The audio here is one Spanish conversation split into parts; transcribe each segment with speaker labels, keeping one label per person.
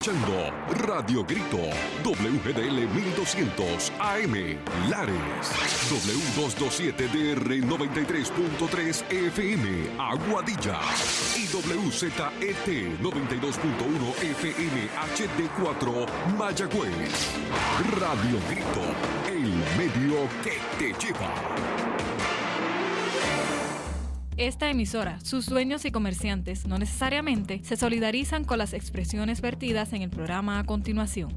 Speaker 1: Radio Grito, WGDL 1200 AM, Lares, W227DR 93.3 FM, Aguadilla, y WZET 92.1 FM HD4, Mayagüez. Radio Grito, el medio que te lleva.
Speaker 2: Esta emisora, sus dueños y comerciantes no necesariamente se solidarizan con las expresiones vertidas en el programa a continuación.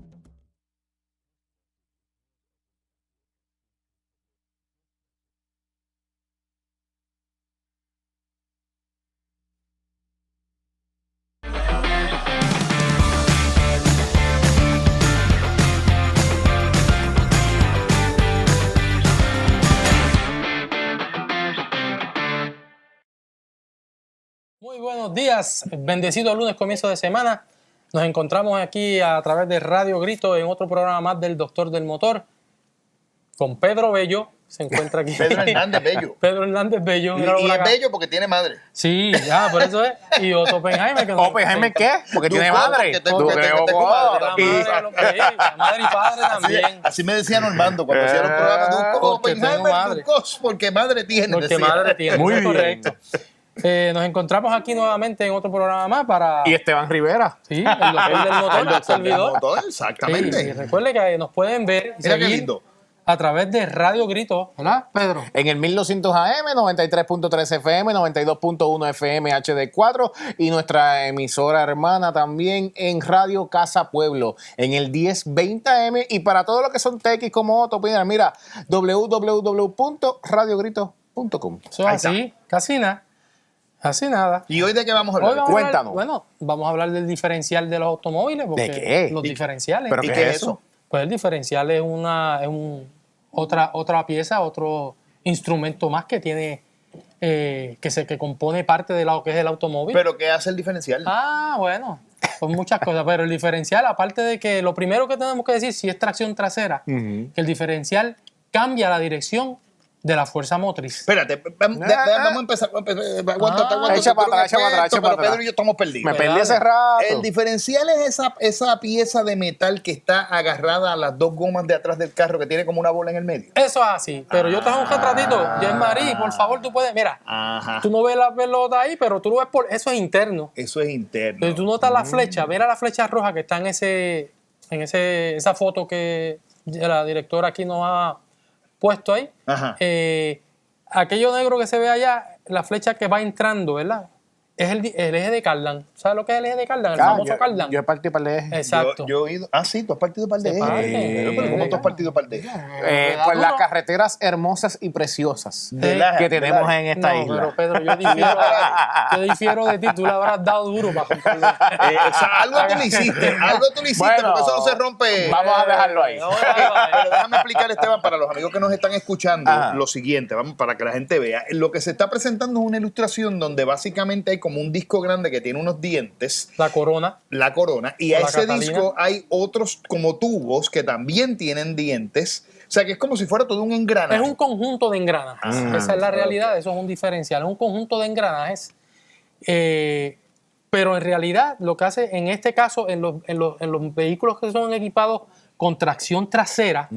Speaker 3: Muy buenos días, bendecido lunes, comienzo de semana. Nos encontramos aquí a través de Radio Grito en otro programa más del Doctor del Motor con Pedro Bello. Se encuentra aquí.
Speaker 4: Pedro Hernández Bello.
Speaker 3: Pedro Hernández Bello.
Speaker 4: Y es bello porque tiene madre.
Speaker 3: Sí, ya, por eso es. Y Otto Oppenheimer.
Speaker 5: ¿Oppenheimer qué? Porque tiene madre.
Speaker 3: Madre y padre también.
Speaker 4: Así me decía Normando cuando hacía los programas. Oppenheimer, porque madre tiene.
Speaker 3: Porque madre tiene.
Speaker 5: Muy bien.
Speaker 3: Correcto. Nos encontramos aquí nuevamente en otro programa más para...
Speaker 5: Y Esteban Rivera.
Speaker 3: Sí, el doctor del motor, el servidor.
Speaker 4: Exactamente.
Speaker 3: Sí, y recuerde que nos pueden ver y
Speaker 4: Mira qué
Speaker 3: seguir
Speaker 4: lindo.
Speaker 3: a través de Radio Grito, ¿verdad, Pedro?
Speaker 5: En el 1200 AM, 93.3 FM, 92.1 FM HD4 y nuestra emisora hermana también en Radio Casa Pueblo en el 1020 AM y para todo lo que son TX como Otto, mira, www.radiogrito.com.
Speaker 3: Eso es así, casi nada. Así nada.
Speaker 4: ¿Y hoy de qué vamos a hablar?
Speaker 5: Cuéntanos.
Speaker 3: Vamos a hablar del diferencial de los automóviles. Porque
Speaker 5: ¿De qué?
Speaker 3: Los diferenciales.
Speaker 5: ¿Pero
Speaker 4: ¿Y
Speaker 5: qué
Speaker 4: qué
Speaker 5: es
Speaker 4: es eso?
Speaker 3: Pues el diferencial es otra pieza, otro instrumento más que tiene, que compone parte de lo que es el automóvil.
Speaker 4: ¿Pero qué hace el diferencial?
Speaker 3: Bueno, pues muchas cosas. Pero el diferencial, aparte de que lo primero que tenemos que decir, si es tracción trasera, que el diferencial cambia la dirección de la fuerza motriz.
Speaker 4: Espérate, vamos a empezar. Aguanta.
Speaker 5: Echa para atrás.
Speaker 4: Pero Pedro y yo estamos perdidos.
Speaker 5: Me perdí hace rato.
Speaker 4: El diferencial es esa pieza de metal que está agarrada a las dos gomas de atrás del carro que tiene como una bola en el medio.
Speaker 3: Eso es así. Pero yo traje un retratito. Jean-Marie, por favor, tú puedes. Mira, tú no ves la pelota ahí, pero tú lo ves por. Eso es interno.
Speaker 4: Eso es interno.
Speaker 3: Entonces tú notas la flecha. Mira la flecha roja que está en esa foto que la directora aquí nos ha puesto ahí.
Speaker 4: Ajá.
Speaker 3: Aquello negro que se ve allá, la flecha que va entrando, ¿verdad? Es el eje de Cardan. ¿Sabes lo que es el eje de Cardan? El famoso Cardan.
Speaker 5: Yo he partido para el eje.
Speaker 3: Exacto.
Speaker 4: Yo he ido. Sí, tú has partido para el de Pero ¿cómo tú has partido para el de
Speaker 5: Pues las carreteras hermosas y preciosas que tenemos en esta isla.
Speaker 3: Pero Pedro, yo difiero de ti. Tú le habrás dado duro para comprarlo.
Speaker 4: Algo tú le hiciste,
Speaker 5: Bueno,
Speaker 4: porque eso no se rompe.
Speaker 5: Vamos a dejarlo ahí.
Speaker 4: Pero déjame explicar, Esteban, para los amigos que nos están escuchando,
Speaker 5: Ajá.
Speaker 4: lo siguiente, vamos, para que la gente vea. Lo que se está presentando es una ilustración donde básicamente hay como un disco grande que tiene unos dientes.
Speaker 3: La corona.
Speaker 4: Y a
Speaker 3: O la
Speaker 4: ese
Speaker 3: Catalina.
Speaker 4: disco hay otros como tubos que también tienen dientes. O sea, que es como si fuera todo un engranaje.
Speaker 3: Es un conjunto de engranajes. Esa es la realidad. Eso es un diferencial. Es un conjunto de engranajes. Pero en realidad, lo que hace en este caso, en los vehículos que son equipados con tracción trasera,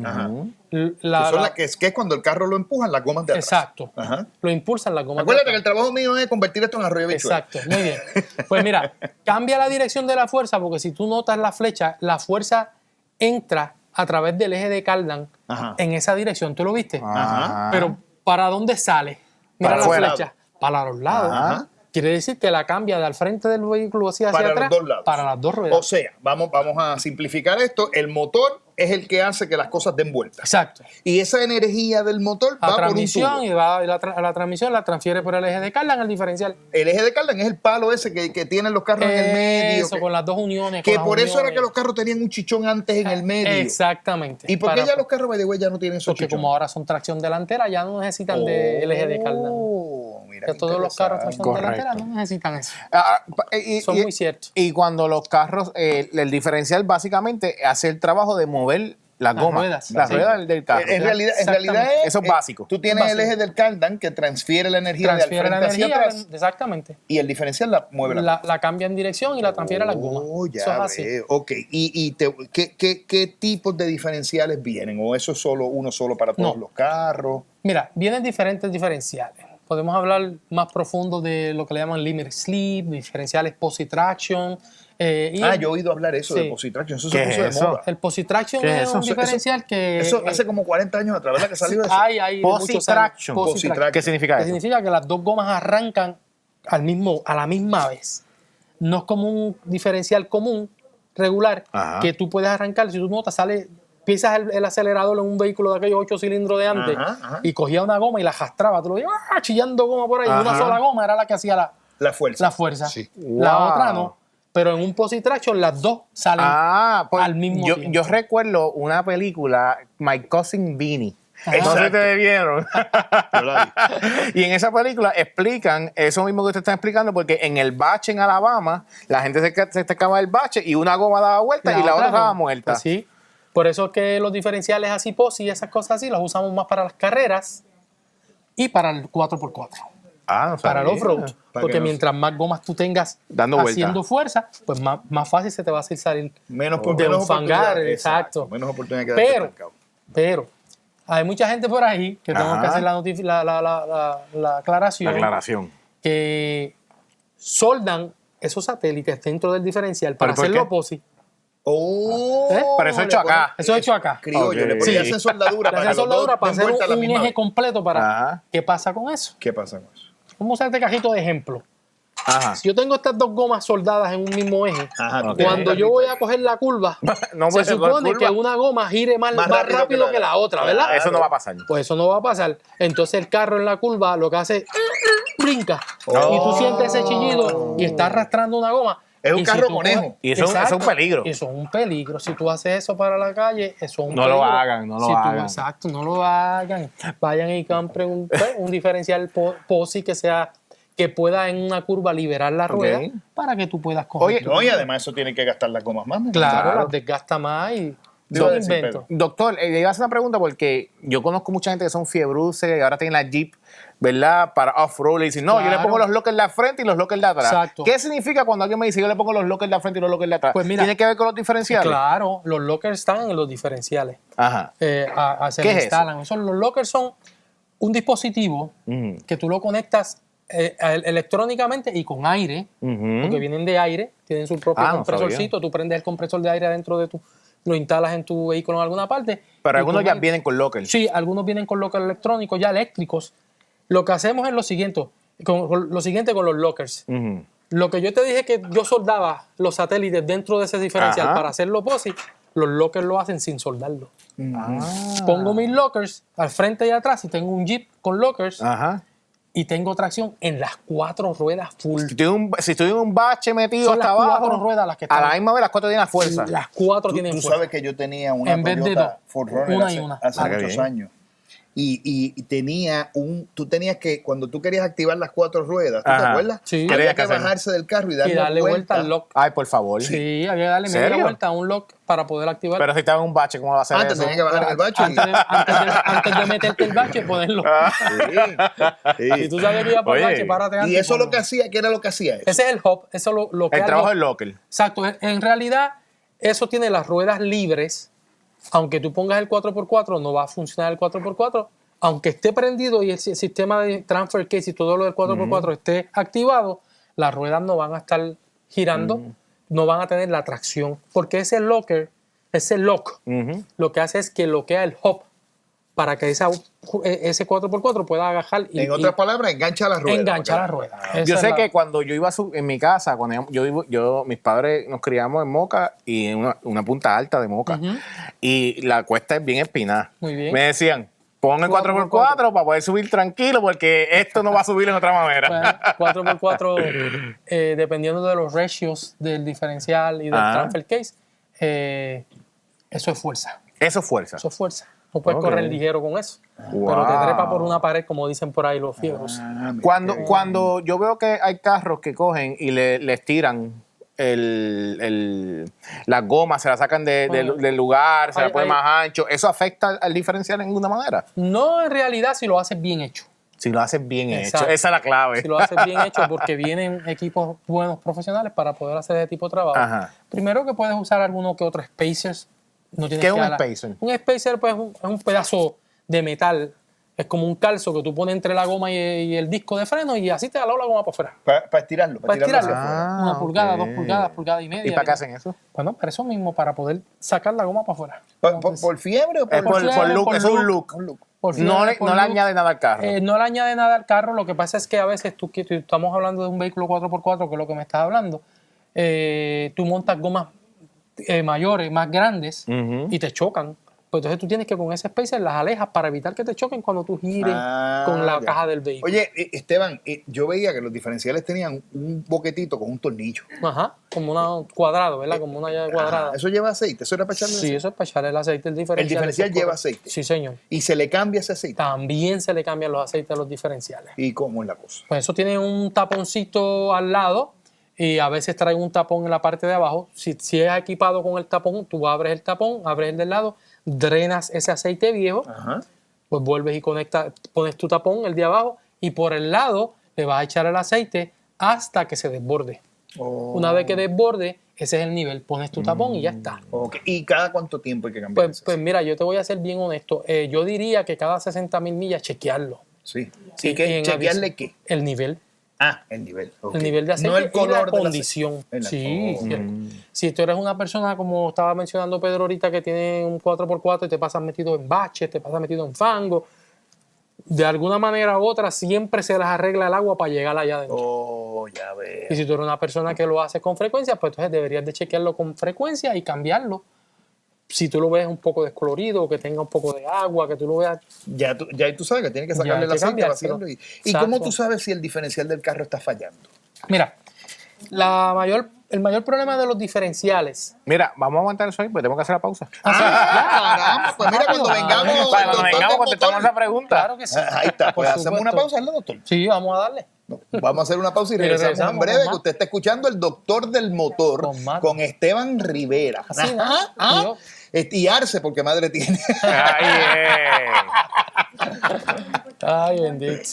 Speaker 4: que es cuando el carro lo empujan las gomas de atrás.
Speaker 3: Exacto.
Speaker 4: Ajá.
Speaker 3: Lo impulsan las gomas
Speaker 4: Acuérdate
Speaker 3: de
Speaker 4: que
Speaker 3: atrás.
Speaker 4: el trabajo mío es convertir esto en arroyo bichuela.
Speaker 3: Exacto, muy bien. Pues mira, cambia la dirección de la fuerza porque si tú notas la flecha, la fuerza entra a través del eje de Cardan en esa dirección. ¿Tú lo viste?
Speaker 4: Ajá.
Speaker 3: Pero ¿para dónde sale? Mira
Speaker 5: Para
Speaker 3: la
Speaker 5: afuera.
Speaker 3: flecha. Para los lados.
Speaker 4: Ajá.
Speaker 3: Quiere decir que la cambia de al frente del vehículo hacia
Speaker 4: Para
Speaker 3: atrás.
Speaker 4: los dos lados.
Speaker 3: Para las dos ruedas.
Speaker 4: O sea, vamos a simplificar esto. El motor es el que hace que las cosas den vueltas.
Speaker 3: Exacto.
Speaker 4: Y esa energía del motor
Speaker 3: La
Speaker 4: va por un
Speaker 3: transmisión
Speaker 4: tubo.
Speaker 3: y la transmisión la transfiere por el eje de Cardan al diferencial.
Speaker 4: El eje de Cardan es el palo ese que tienen los carros en el medio.
Speaker 3: Eso, con las dos uniones.
Speaker 4: Que
Speaker 3: con las
Speaker 4: por eso era
Speaker 3: uniones.
Speaker 4: que los carros tenían un chichón antes en el medio.
Speaker 3: Exactamente.
Speaker 4: ¿Y por qué
Speaker 3: Para-
Speaker 4: ya los carros by the way ya no tienen esos
Speaker 3: Porque
Speaker 4: chichones?
Speaker 3: como ahora son tracción delantera, ya no necesitan del eje de Cardan.
Speaker 4: Mira
Speaker 3: Que
Speaker 4: qué
Speaker 3: todos los carros
Speaker 4: interesante.
Speaker 3: tracción delantera no necesitan eso. Son muy ciertos.
Speaker 5: Y cuando los carros, el diferencial básicamente hace el trabajo de mover Las gomas.
Speaker 3: ruedas.
Speaker 5: Las
Speaker 3: Sí.
Speaker 5: ruedas del carro.
Speaker 4: En realidad
Speaker 3: Exactamente.
Speaker 5: Eso es básico.
Speaker 4: Tú tienes el
Speaker 3: Básico.
Speaker 4: eje del cardan que transfiere la energía
Speaker 3: Transfiere
Speaker 4: de al
Speaker 3: la
Speaker 4: frente hacia
Speaker 3: energía,
Speaker 4: atrás
Speaker 3: exactamente.
Speaker 4: y el diferencial la mueve
Speaker 3: La cambia en dirección y la transfiere a las gomas.
Speaker 4: Oh, ya
Speaker 3: Eso es así.
Speaker 4: veo. Ok. ¿Qué tipos de diferenciales vienen? ¿O eso es uno solo para todos
Speaker 3: No.
Speaker 4: los carros?
Speaker 3: Mira, vienen diferentes diferenciales. Podemos hablar más profundo de lo que le llaman limit slip, diferenciales posi-traction.
Speaker 4: Yo he oído hablar eso
Speaker 3: Sí.
Speaker 4: de posi-traction. Eso
Speaker 5: ¿Qué
Speaker 4: se
Speaker 5: es
Speaker 4: puso de
Speaker 5: eso?
Speaker 4: moda.
Speaker 3: El posi-traction
Speaker 5: ¿Qué es
Speaker 3: es
Speaker 5: eso?
Speaker 3: un diferencial que...
Speaker 4: Eso hace como 40 años atrás, ¿verdad que salió eso?
Speaker 3: Hay muchos años.
Speaker 5: Posi-traction.
Speaker 3: Posi-traction.
Speaker 5: ¿Qué significa
Speaker 3: Que
Speaker 5: eso?
Speaker 3: significa que las dos gomas arrancan a la misma vez. No es como un diferencial común, regular,
Speaker 5: Ajá.
Speaker 3: que tú puedes arrancar. Si tú notas, pisas el acelerador en un vehículo de aquellos 8 cilindros de antes
Speaker 4: Ajá.
Speaker 3: y cogía una goma y la arrastraba. Tú lo veías chillando goma por ahí.
Speaker 5: Ajá.
Speaker 3: Una sola goma era la que hacía
Speaker 4: La fuerza.
Speaker 3: la fuerza.
Speaker 4: Sí.
Speaker 3: La
Speaker 5: Wow.
Speaker 3: otra no. Pero en un posi-traction las dos salen
Speaker 5: Pues,
Speaker 3: al mismo tiempo.
Speaker 5: yo recuerdo una película, My Cousin Vinny. No sé si
Speaker 4: Exacto.
Speaker 5: ustedes vieron.
Speaker 4: Yo la vi.
Speaker 5: Y en esa película explican eso mismo que ustedes están explicando, porque en el bache en Alabama, la gente se acaba del bache y una goma daba vuelta y la otra
Speaker 3: no.
Speaker 5: estaba muerta.
Speaker 3: Pues sí. Por eso es que los diferenciales así posi y esas cosas así los usamos más para las carreras y para el 4x4.
Speaker 5: No
Speaker 3: Para el
Speaker 5: sabía.
Speaker 3: off-road.
Speaker 4: Para
Speaker 3: Porque
Speaker 4: que no-
Speaker 3: mientras más gomas tú tengas
Speaker 5: Dando vuelta.
Speaker 3: haciendo fuerza, pues más fácil se te va a hacer salir
Speaker 4: Menos
Speaker 3: de un fangar.
Speaker 4: oportunidad.
Speaker 3: Exacto.
Speaker 4: Menos oportunidad que darte
Speaker 3: Pero,
Speaker 4: trancado.
Speaker 3: pero, hay mucha gente por ahí que tengo
Speaker 5: Ajá.
Speaker 3: que hacer la aclaración.
Speaker 5: La aclaración.
Speaker 3: Que soldan esos satélites dentro del diferencial para
Speaker 5: ¿Pero por
Speaker 3: hacerlo
Speaker 5: qué?
Speaker 3: posi.
Speaker 4: Oh,
Speaker 3: ¿Eh?
Speaker 5: Pero eso
Speaker 4: le
Speaker 5: hecho
Speaker 4: ponen
Speaker 5: acá.
Speaker 3: Eso es hecho acá.
Speaker 4: Criollo,
Speaker 5: Ok.
Speaker 4: le ponen
Speaker 3: Sí.
Speaker 4: hacen soldadura
Speaker 3: Le
Speaker 4: para
Speaker 3: hacen
Speaker 4: que los dos
Speaker 3: soldadura para
Speaker 4: den
Speaker 3: hacer
Speaker 4: vuelta a la
Speaker 3: un
Speaker 4: misma
Speaker 3: eje
Speaker 4: vez.
Speaker 3: completo para...
Speaker 5: Ajá.
Speaker 3: ¿Qué pasa con eso?
Speaker 4: ¿Qué pasa con eso?
Speaker 3: Vamos a usar este cajito de ejemplo.
Speaker 5: Ajá.
Speaker 3: Si yo tengo estas dos gomas soldadas en un mismo eje,
Speaker 4: Ajá, tú
Speaker 5: Ok.
Speaker 4: tienes
Speaker 3: cuando
Speaker 4: un
Speaker 3: yo voy a
Speaker 4: carrito
Speaker 3: coger la curva,
Speaker 5: No
Speaker 3: se
Speaker 5: puede ser
Speaker 3: supone
Speaker 5: curva.
Speaker 3: que una goma gire más rápido que la otra, ¿verdad?
Speaker 5: Eso no va a pasar.
Speaker 3: Pues eso no va a pasar. Entonces el carro en la curva lo que hace es brinca.
Speaker 4: Oh.
Speaker 3: Y tú sientes ese chillido y está arrastrando una goma.
Speaker 4: Es un
Speaker 3: Y
Speaker 4: carro
Speaker 3: tú
Speaker 4: conejo.
Speaker 3: coges-
Speaker 5: Y eso es un peligro.
Speaker 3: Eso es un peligro. Si tú haces eso para la calle, eso es un
Speaker 5: No
Speaker 3: peligro.
Speaker 5: lo hagan, no lo hagan.
Speaker 3: Exacto, no lo hagan. Vayan y compren un diferencial posi que pueda en una curva liberar la rueda
Speaker 5: Ok.
Speaker 3: para que tú puedas coger.
Speaker 5: Oye,
Speaker 3: tu-
Speaker 4: No, y además eso tiene que gastar las gomas más. ¿no?
Speaker 3: claro,
Speaker 5: claro.
Speaker 3: las desgasta más y
Speaker 4: Te iba a
Speaker 3: son
Speaker 4: decir,
Speaker 3: inventos.
Speaker 5: Doctor, le iba a hacer una pregunta porque yo conozco mucha gente que son fiebruces y ahora tienen la Jeep, ¿verdad? Para off-road. Y dicen, no, yo le
Speaker 3: Claro.
Speaker 5: pongo los lockers de la frente y los lockers de atrás.
Speaker 3: Exacto.
Speaker 5: ¿Qué significa cuando alguien me dice, yo le pongo los lockers de la frente y los lockers de atrás?
Speaker 3: Pues mira,
Speaker 5: ¿Tiene que ver con los diferenciales?
Speaker 3: Claro, los lockers están en los diferenciales.
Speaker 5: Ajá.
Speaker 3: Se
Speaker 5: ¿Qué
Speaker 3: le
Speaker 5: es
Speaker 3: instalan. Los lockers son un dispositivo
Speaker 5: Ujú.
Speaker 3: que tú lo conectas electrónicamente y con aire,
Speaker 5: Ujú.
Speaker 3: porque vienen de aire, tienen su propio
Speaker 5: Ah, no
Speaker 3: compresorcito, tú prendes el compresor de aire adentro de lo instalas en tu vehículo en alguna parte.
Speaker 5: Pero
Speaker 3: y
Speaker 5: algunos
Speaker 3: tú
Speaker 5: ya
Speaker 3: ven-
Speaker 5: vienen con lockers.
Speaker 3: Sí, algunos vienen con lockers electrónicos, ya eléctricos. Lo que hacemos es lo siguiente, con los lockers.
Speaker 5: Ujú.
Speaker 3: Lo que yo te dije que yo soldaba los satélites dentro de ese diferencial
Speaker 5: Ajá.
Speaker 3: para hacerlo POSI, los lockers lo hacen sin soldarlo.
Speaker 5: Ah.
Speaker 3: Pongo mis lockers al frente y atrás y tengo un Jeep con lockers
Speaker 5: Ajá.
Speaker 3: y tengo tracción en las 4 ruedas full.
Speaker 5: Si estoy en un bache metido
Speaker 3: Son
Speaker 5: hasta
Speaker 3: las
Speaker 5: abajo,
Speaker 3: 4 ruedas las que
Speaker 5: a
Speaker 3: están.
Speaker 5: la misma vez las 4 tienen la fuerza.
Speaker 3: Las 4
Speaker 4: Tú
Speaker 3: tienen
Speaker 4: sabes
Speaker 3: fuerza.
Speaker 4: que yo tenía una
Speaker 3: En vez de
Speaker 4: Toyota
Speaker 3: dos,
Speaker 4: 4Runner
Speaker 3: una y
Speaker 4: hace,
Speaker 3: una.
Speaker 4: hace
Speaker 5: Ah, qué
Speaker 4: muchos
Speaker 5: bien.
Speaker 4: años. Y tenía tú tenías que, cuando tú querías activar las 4 ruedas, ¿tú te
Speaker 5: Ajá.
Speaker 4: acuerdas?
Speaker 3: Sí.
Speaker 4: Había
Speaker 5: Tenías
Speaker 4: que
Speaker 5: que hacerlo.
Speaker 4: bajarse del carro y darle,
Speaker 3: Y darle vuelta al lock.
Speaker 5: Ay, por favor.
Speaker 3: Sí, había que darle media
Speaker 5: ¿Serio?
Speaker 3: vuelta a un lock para poder activar.
Speaker 5: Pero si estaba en un bache, ¿cómo va a hacer
Speaker 4: Antes
Speaker 5: eso?
Speaker 4: tenía que bajar en el bache.
Speaker 3: Antes de meterte el bache, ponerlo.
Speaker 4: Sí.
Speaker 3: Si tú sabías que iba por el
Speaker 5: Oye,
Speaker 3: bache, párate antes.
Speaker 4: Y eso
Speaker 3: ponlo.
Speaker 4: lo que hacía, ¿qué era lo que hacía eso?
Speaker 3: Ese es el hub, eso lo que
Speaker 5: El
Speaker 3: hace
Speaker 5: trabajo
Speaker 3: hub.
Speaker 5: del locker.
Speaker 3: Exacto, en realidad eso tiene las ruedas libres. Aunque tú pongas el 4x4, no va a funcionar el 4x4. Aunque esté prendido y el sistema de transfer case y todo lo del 4x4 esté activado, las ruedas no van a estar girando, no van a tener la tracción. Porque ese lock,
Speaker 5: Ujú.
Speaker 3: lo que hace es que bloquea el hub para que ese 4x4 pueda agajar y
Speaker 4: En otras palabras, engancha las ruedas.
Speaker 3: enganchar la rueda. Esa
Speaker 5: Yo
Speaker 3: es
Speaker 5: sé
Speaker 3: la-
Speaker 5: que cuando yo iba en mi casa, cuando mis padres nos criamos en Moca y en una punta alta de Moca.
Speaker 3: Ujú.
Speaker 5: Y la cuesta es bien empinada.
Speaker 3: Muy bien.
Speaker 5: Me decían, pon el 4x4 para poder subir tranquilo porque esto no va a subir en otra manera.
Speaker 3: Bueno, 4x4, dependiendo de los ratios del diferencial y del
Speaker 5: Ah.
Speaker 3: transfer case, eso es fuerza.
Speaker 5: Eso es fuerza.
Speaker 3: Eso es fuerza. No puedes
Speaker 5: Ok.
Speaker 3: correr ligero con eso.
Speaker 5: Wow.
Speaker 3: Pero te trepa por una pared, como dicen por ahí los fiebros.
Speaker 4: Ah, mira,
Speaker 5: Cuando yo veo que hay carros que cogen y les tiran las gomas se las sacan del lugar, se las ponen
Speaker 3: Ay.
Speaker 5: más ancho. ¿Eso afecta al diferencial en ninguna manera?
Speaker 3: No, en realidad, si lo haces bien hecho.
Speaker 5: Si lo haces bien
Speaker 3: Exacto.
Speaker 5: hecho. Esa es la clave.
Speaker 3: Si lo haces bien hecho, porque vienen equipos buenos profesionales para poder hacer ese tipo de trabajo.
Speaker 5: Ajá.
Speaker 3: Primero que puedes usar alguno que otro spacers. No tienes
Speaker 5: ¿Qué es
Speaker 3: que
Speaker 5: un
Speaker 3: ala-
Speaker 5: spacer?
Speaker 3: Un spacer pues, es un pedazo de metal. Es como un calzo que tú pones entre la goma y el disco de freno y así te da la goma para afuera.
Speaker 4: Para estirarlo.
Speaker 3: Para estirarlo.
Speaker 4: hacia afuera.
Speaker 3: Una pulgada,
Speaker 5: ok.
Speaker 3: 2 pulgadas, pulgada y media.
Speaker 5: ¿Y para qué hacen eso?
Speaker 3: Bueno, para eso mismo, para poder sacar la goma para afuera.
Speaker 4: ¿Por fiebre o
Speaker 5: Es por
Speaker 3: fiebre,
Speaker 5: look,
Speaker 3: por
Speaker 5: es un
Speaker 3: look.
Speaker 5: look.
Speaker 3: Por fiebre,
Speaker 5: No le
Speaker 3: por look.
Speaker 5: añade nada al carro.
Speaker 3: No le añade nada al carro. Lo que pasa es que a veces estamos hablando de un vehículo 4x4, que es lo que me estás hablando. Tú montas gomas mayores, más grandes,
Speaker 5: Ujú.
Speaker 3: y te chocan. Pues entonces tú tienes que con ese spacer las alejas para evitar que te choquen cuando tú gires con la
Speaker 4: ya.
Speaker 3: caja del vehículo.
Speaker 4: Oye, Esteban, yo veía que los diferenciales tenían un boquetito con un tornillo.
Speaker 3: Ajá, como una cuadrado, ¿verdad? Como una llave cuadrada.
Speaker 4: ¿Eso lleva aceite? ¿Eso era para echarle
Speaker 3: Sí,
Speaker 4: aceite?
Speaker 3: eso es para echarle el aceite, el diferencial.
Speaker 4: El diferencial
Speaker 3: eso es
Speaker 4: lleva
Speaker 3: correcto.
Speaker 4: aceite.
Speaker 3: Sí, señor.
Speaker 4: Y se le cambia ese aceite.
Speaker 3: También se le cambian los aceites a los diferenciales.
Speaker 4: ¿Y cómo es la cosa?
Speaker 3: Pues eso tiene un taponcito al lado y a veces trae un tapón en la parte de abajo. Si es equipado con el tapón, tú abres el tapón, abres el del lado, drenas ese aceite viejo,
Speaker 4: Ajá.
Speaker 3: pues vuelves y conectas, pones tu tapón, el de abajo, y por el lado le vas a echar el aceite hasta que se desborde.
Speaker 4: Oh,
Speaker 3: Una vez que desborde, ese es el nivel. Pones tu tapón y ya está.
Speaker 4: ok. ¿Y cada cuánto tiempo hay que cambiar
Speaker 3: Pues,
Speaker 4: ese
Speaker 3: pues
Speaker 4: aceite?
Speaker 3: mira, yo te voy a ser bien honesto. Yo diría que cada 60,000 millas chequearlo.
Speaker 4: Sí.
Speaker 3: Sí,
Speaker 4: ¿Y qué?
Speaker 3: en
Speaker 4: ¿Chequearle
Speaker 3: aviso.
Speaker 4: qué?
Speaker 3: El nivel.
Speaker 4: Ah, el nivel. ok.
Speaker 3: El nivel de aceite
Speaker 4: No el
Speaker 3: y
Speaker 4: color
Speaker 3: la
Speaker 4: del aceite.
Speaker 3: condición. Sí,
Speaker 4: Oh.
Speaker 3: si tú eres una persona, como estaba mencionando Pedro ahorita, que tiene un 4x4 y te pasas metido en baches, te pasas metido en fango, de alguna manera u otra siempre se les arregla el agua para llegar allá adentro.
Speaker 4: Oh, ya veo.
Speaker 3: Y si tú eres una persona que lo hace con frecuencia, pues entonces deberías de chequearlo con frecuencia y cambiarlo. Si tú lo ves un poco descolorido, o que tenga un poco de agua, que tú lo veas.
Speaker 4: Ya tú sabes que tienes que
Speaker 3: Ya
Speaker 4: sacarle
Speaker 3: hay
Speaker 4: el
Speaker 3: que
Speaker 4: aceite,
Speaker 3: cambiárselo.
Speaker 4: vaciarlo. ¿Y
Speaker 3: Exacto.
Speaker 4: cómo tú sabes si el diferencial del carro está fallando?
Speaker 3: Mira, el mayor problema de los diferenciales.
Speaker 5: Mira, vamos a aguantar eso ahí, pues tenemos que hacer la pausa.
Speaker 4: Caramba, pues mira, cuando vengamos.
Speaker 5: Para
Speaker 4: el
Speaker 5: cuando
Speaker 4: doctor
Speaker 5: vengamos
Speaker 4: del
Speaker 5: contestamos
Speaker 4: motor-
Speaker 5: esa pregunta.
Speaker 3: Claro que sí.
Speaker 4: Ahí está, pues
Speaker 3: Por
Speaker 4: hacemos una
Speaker 3: supuesto.
Speaker 4: pausa, ¿verdad, doctor?
Speaker 3: Sí, vamos a darle.
Speaker 4: No, vamos a hacer una pausa y
Speaker 3: Y
Speaker 4: regresamos en
Speaker 3: regresamos
Speaker 4: breve,
Speaker 3: con
Speaker 4: que
Speaker 3: más.
Speaker 4: usted está escuchando el doctor del motor
Speaker 3: Con más.
Speaker 4: con Esteban Rivera.
Speaker 3: Así, ¿no?
Speaker 4: Ah, y Arce, porque madre tiene.
Speaker 5: Ay,
Speaker 3: Ay, bendito.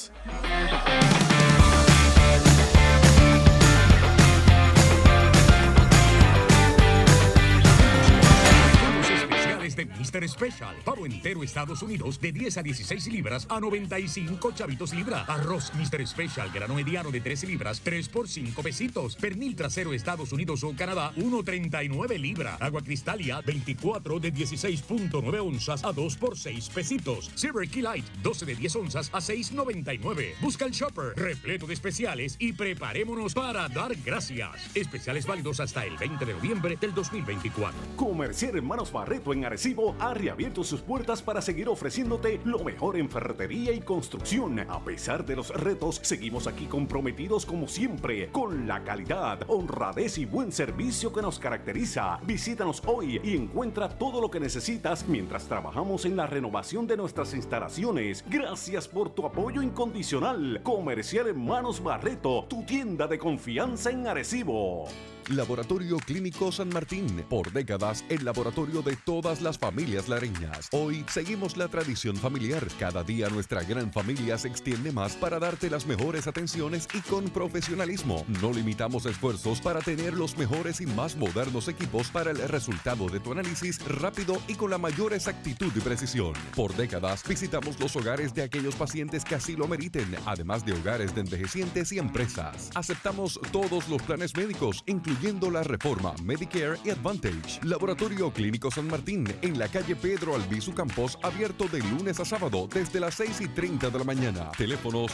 Speaker 1: Los especiales de Mr. Special. Pavo entero Estados Unidos de 10 a 16 libras a 95 chavitos libra. Arroz Mr. Special grano mediano de 13 libras, 3 por 5 pesitos. Pernil trasero Estados Unidos o Canadá, 1.39 libra. Agua Cristalia, 24 de 16.9 onzas a 2 por 6 pesitos. Silver Key Light, 12 de 10 onzas a 6.99. Busca el shopper, repleto de especiales y preparémonos para dar gracias. Especiales válidos hasta el 20 de noviembre del 2024.
Speaker 6: Comercial Hermanos Barreto en Arecibo ha reabierto sus puertas para seguir ofreciéndote lo mejor en ferretería y construcción. A pesar de los retos, seguimos aquí comprometidos como siempre con la calidad, honradez y buen servicio que nos caracteriza. Visítanos hoy y encuentra todo lo que necesitas mientras trabajamos en la renovación de nuestras instalaciones. Gracias por tu apoyo incondicional. Comercial Hermanos Barreto, tu tienda de confianza en Arecibo.
Speaker 1: Laboratorio Clínico San Martín, por décadas el laboratorio de todas las familias lareñas. Hoy seguimos la tradición familiar. Cada día nuestra gran familia se extiende más para darte las mejores atenciones y con profesionalismo. No limitamos esfuerzos para tener los mejores y más modernos equipos para el resultado de tu análisis rápido y con la mayor exactitud y precisión. Por décadas visitamos los hogares de aquellos pacientes que así lo meriten, además de hogares de envejecientes y empresas. Aceptamos todos los planes médicos, incluyendo la reforma Medicare y Advantage. Laboratorio Clínico San Martín, en la calle Pedro Albizu Campos, abierto de lunes a sábado desde las 6:30 de la mañana. Teléfono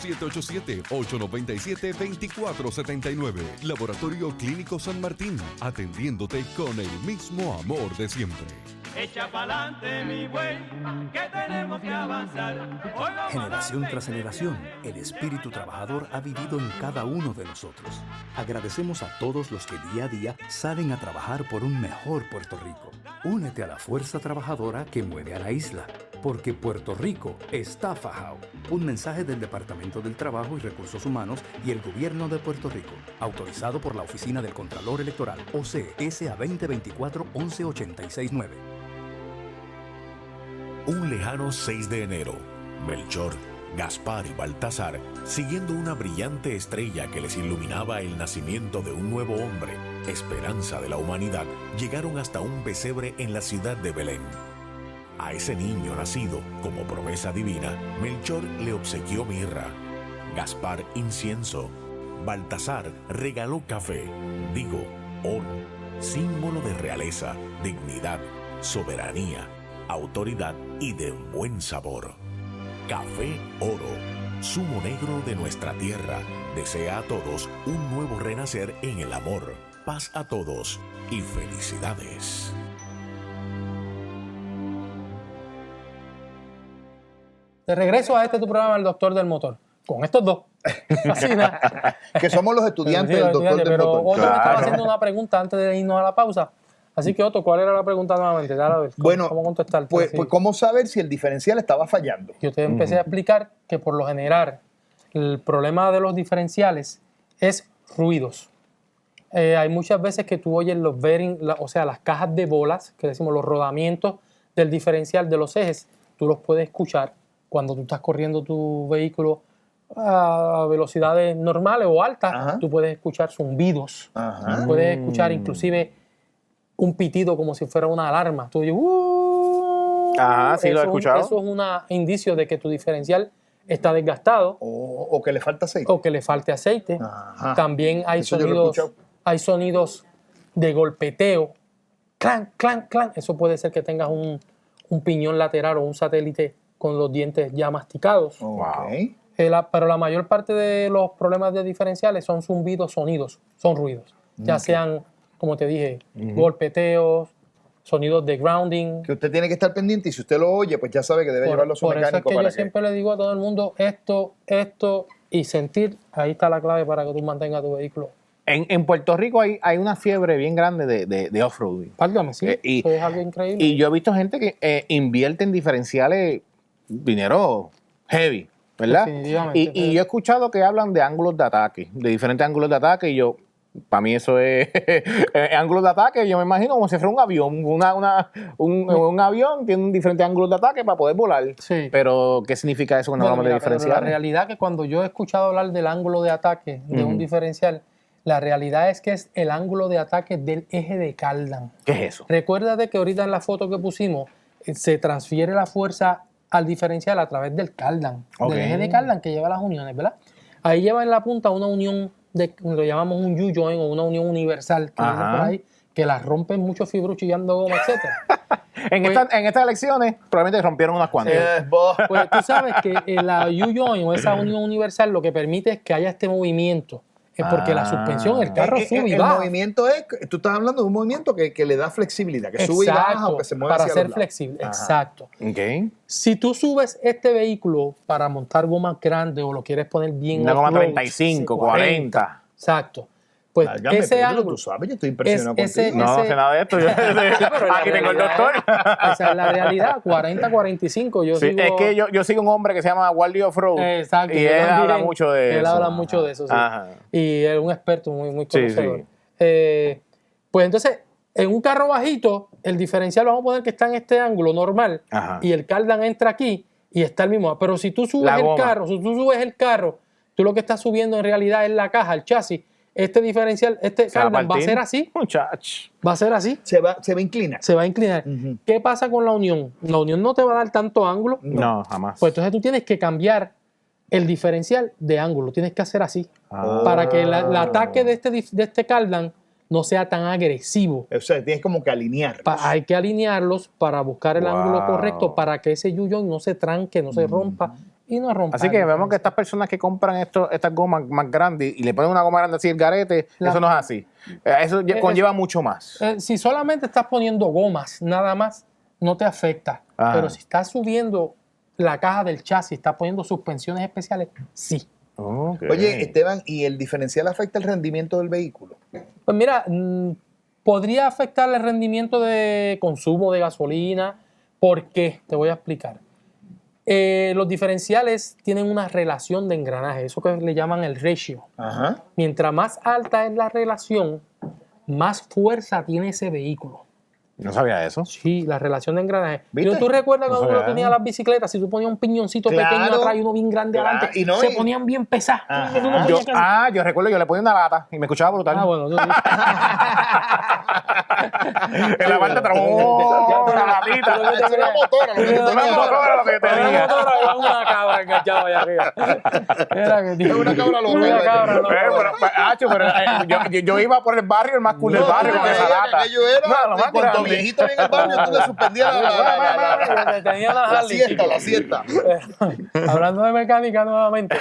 Speaker 1: 787-897-2479. Laboratorio Clínico San Martín, atendiéndote con el mismo amor de siempre.
Speaker 7: Echa pa'lante mi güey, que tenemos que avanzar. Hoy vamos a
Speaker 8: Generación
Speaker 7: darle
Speaker 8: tras generación, el espíritu trabajador ha vivido en cada uno de nosotros. Agradecemos a todos los que día a día salen a trabajar por un mejor Puerto Rico. Únete a la fuerza trabajadora que mueve a la isla. porque Puerto Rico está fajado. Un mensaje del Departamento del Trabajo y Recursos Humanos y el Gobierno de Puerto Rico. Autorizado por la Oficina del Contralor Electoral, OCE-SA 2024-11869.
Speaker 9: Un lejano 6 de enero, Melchor, Gaspar y Baltasar, siguiendo una brillante estrella que les iluminaba el nacimiento de un nuevo hombre, esperanza de la humanidad, llegaron hasta un pesebre en la ciudad de Belén. A ese niño nacido, como promesa divina, Melchor le obsequió mirra, Gaspar incienso, Baltasar regaló café, oro, símbolo de realeza, dignidad, soberanía, autoridad y de buen sabor. Café Oro, zumo negro de nuestra tierra, desea a todos un nuevo renacer en el amor, paz a todos y felicidades.
Speaker 3: De regreso a tu programa, El Doctor del Motor, con estos dos. Así nada.
Speaker 4: Que somos los estudiantes del Doctor del
Speaker 3: pero
Speaker 4: Motor.
Speaker 3: Otto me estaba haciendo una pregunta antes de irnos a la pausa. Así que, Otto, ¿cuál era la pregunta nuevamente? Dale a ver, ¿cómo contestarte?
Speaker 4: Pues, ¿cómo saber si el diferencial estaba fallando?
Speaker 3: Yo te empecé a explicar que por lo general el problema de los diferenciales es ruidos. Hay muchas veces que tú oyes los bearings, o sea, las cajas de bolas, que decimos los rodamientos del diferencial de los ejes, tú los puedes escuchar cuando tú estás corriendo tu vehículo a velocidades normales o altas. Ajá. Tú puedes escuchar zumbidos, ajá, puedes escuchar inclusive un pitido como si fuera una alarma. Tú oyes,
Speaker 5: ajá, sí, lo he escuchado.
Speaker 3: Eso es un indicio de que tu diferencial está desgastado.
Speaker 4: O que le falta aceite.
Speaker 3: O que le falte aceite. Ajá. También hay sonidos de golpeteo. Clan, clan, clan. Eso puede ser que tengas un piñón lateral o un satélite con los dientes ya masticados.
Speaker 4: Okay.
Speaker 3: Pero la mayor parte de los problemas de diferenciales son zumbidos, sonidos, son ruidos. Ya sean, como te dije, golpeteos, sonidos de grounding.
Speaker 4: Que usted tiene que estar pendiente y si usted lo oye, pues ya sabe que debe llevarlo a su mecánico.
Speaker 3: Por eso es que yo siempre le digo a todo el mundo esto y sentir. Ahí está la clave para que tú mantengas tu vehículo.
Speaker 5: En Puerto Rico hay una fiebre bien grande de off-roading.
Speaker 3: Válgame, sí. Eso es algo increíble.
Speaker 5: Y yo he visto gente que invierte en diferenciales dinero heavy, ¿verdad?
Speaker 3: Definitivamente.
Speaker 5: Y yo he escuchado que hablan de ángulos de ataque, de diferentes ángulos de ataque, y yo, para mí eso es ángulos de ataque, yo me imagino como si fuera un avión. Un avión tiene un diferente ángulo de ataque para poder volar. Sí. Pero, ¿qué significa eso cuando hablamos de diferencial?
Speaker 3: La realidad es que cuando yo he escuchado hablar del ángulo de ataque de un diferencial, la realidad es que es el ángulo de ataque del eje de Cardan.
Speaker 5: ¿Qué es eso?
Speaker 3: Recuérdate que ahorita en la foto que pusimos se transfiere la fuerza al diferencial a través del Cardan, del eje de Cardan que lleva las uniones, ¿verdad? Ahí lleva en la punta una unión, lo llamamos un U-joint o una unión universal, que por ahí, que la rompen muchos fibros chillando goma, etc.
Speaker 5: En estas elecciones probablemente rompieron unas cuantas.
Speaker 3: Pues tú sabes que la U-joint o esa unión universal lo que permite es que haya este movimiento. Es porque la suspensión, el carro sube y baja.
Speaker 4: El movimiento es, tú estás hablando de un movimiento que le da flexibilidad, que sube y baja o que se mueve
Speaker 3: para
Speaker 4: hacia
Speaker 3: ser
Speaker 4: los lados.
Speaker 3: flexible. Exacto.
Speaker 5: Okay.
Speaker 3: Si tú subes este vehículo para montar gomas grandes o lo quieres poner bien
Speaker 5: una goma 35, 40.
Speaker 3: Exacto. Pues ese ángulo.
Speaker 4: Tú sabes, yo estoy impresionado contigo.
Speaker 5: No sé nada de esto. Aquí tengo el doctor.
Speaker 3: Esa es la realidad, 40, 45.
Speaker 5: Es que yo sigo un hombre que se llama Wally Off-Road.
Speaker 3: Exacto.
Speaker 5: Y él habla mucho de eso.
Speaker 3: Él habla mucho de eso, sí. Y es un experto muy conocedor. Sí. Pues entonces, en un carro bajito, el diferencial vamos a poner que está en este ángulo normal. Y el Cardan entra aquí y está el mismo. Pero si tú subes el carro, tú lo que estás subiendo en realidad es la caja, el chasis. Este diferencial, Cardan va a ser así.
Speaker 5: Muchacho.
Speaker 3: Va a ser así.
Speaker 4: Se va a inclinar.
Speaker 3: Se va a inclinar. ¿Qué pasa con la unión? La unión no te va a dar tanto ángulo.
Speaker 5: No, jamás.
Speaker 3: Pues entonces tú tienes que cambiar el diferencial de ángulo. Tienes que hacer así. Para que el ataque de este Cardan no sea tan agresivo.
Speaker 4: O sea, tienes como que alinearlos.
Speaker 3: Hay que alinearlos para buscar el ángulo correcto para que ese U-joint no se tranque, no se rompa. Y no rompa.
Speaker 5: Así que vemos que estas personas que compran estas gomas más grandes y le ponen una goma grande así el garete, eso no es así. Eso conlleva mucho más.
Speaker 3: Si solamente estás poniendo gomas, nada más, no te afecta. Pero si estás subiendo la caja del chasis, estás poniendo suspensiones especiales, sí.
Speaker 4: Okay. Oye, Esteban, ¿y el diferencial afecta el rendimiento del vehículo?
Speaker 3: Pues mira, podría afectar el rendimiento de consumo de gasolina. ¿Por qué? Te voy a explicar. Los diferenciales tienen una relación de engranaje, eso que le llaman el ratio.
Speaker 4: Ajá.
Speaker 3: Mientras más alta es la relación, más fuerza tiene ese vehículo.
Speaker 5: No sabía eso.
Speaker 3: Sí, la relación de engranaje.
Speaker 4: ¿Viste?
Speaker 3: ¿Tú recuerdas
Speaker 5: No
Speaker 3: cuando uno
Speaker 5: sabía.
Speaker 3: tenía las bicicletas? Si tú ponías un piñoncito
Speaker 4: Claro.
Speaker 3: pequeño atrás y uno bien grande
Speaker 4: Claro.
Speaker 3: adelante,
Speaker 4: Y no,
Speaker 3: se
Speaker 4: y-
Speaker 3: ponían bien pesadas.
Speaker 4: Ajá.
Speaker 3: Tú no podías casi-
Speaker 5: Yo recuerdo, yo le ponía una lata y me escuchaba brutal.
Speaker 3: bueno, tú sí.
Speaker 5: En la parte de atrás, la latita.
Speaker 3: Lo que te
Speaker 4: Eso era
Speaker 3: creas.
Speaker 4: motora, lo que te
Speaker 3: Una
Speaker 4: tenía.
Speaker 5: motora, lo que
Speaker 3: Era
Speaker 5: tenía.
Speaker 3: una motora, era una cabra enganchada allá arriba. Era que
Speaker 4: Era una cabra loca.
Speaker 3: Una cabra loca.
Speaker 5: Yo iba por el barrio, el más cool del barrio con esa lata.
Speaker 4: Aquello era,
Speaker 5: No, lo más
Speaker 4: en cuanto
Speaker 5: grande.
Speaker 4: viejito en el barrio, tú le suspendías
Speaker 3: Tenía la
Speaker 4: la
Speaker 3: Harley,
Speaker 4: siesta,
Speaker 3: chico.
Speaker 4: la siesta.
Speaker 3: Hablando de mecánica nuevamente,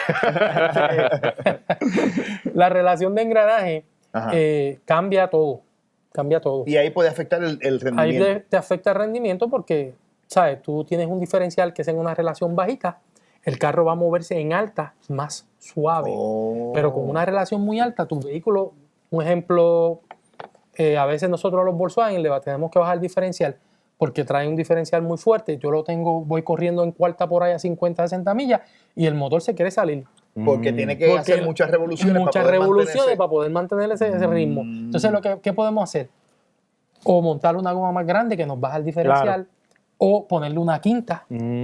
Speaker 3: la relación de engranaje
Speaker 4: Ajá.
Speaker 3: cambia todo. Cambia todo.
Speaker 4: Y ahí puede afectar el
Speaker 3: Ahí
Speaker 4: rendimiento.
Speaker 3: te afecta el rendimiento porque, ¿sabes? Tú tienes un diferencial que es en una relación bajita, el carro va a moverse en alta más suave.
Speaker 4: Oh.
Speaker 3: Pero con una relación muy alta, tu vehículo, un ejemplo, a veces nosotros a los Volkswagen tenemos que bajar el diferencial porque trae un diferencial muy fuerte. Yo lo tengo, voy corriendo en cuarta por ahí a 50, 60 millas y el motor se quiere salir.
Speaker 4: Porque tiene que
Speaker 3: Porque
Speaker 4: hacer muchas revoluciones.
Speaker 3: Muchas
Speaker 4: para poder
Speaker 3: revoluciones
Speaker 4: mantenerse.
Speaker 3: para poder mantener ese ritmo. Entonces, ¿qué podemos hacer? O montar una goma más grande que nos baja el diferencial, o ponerle una quinta,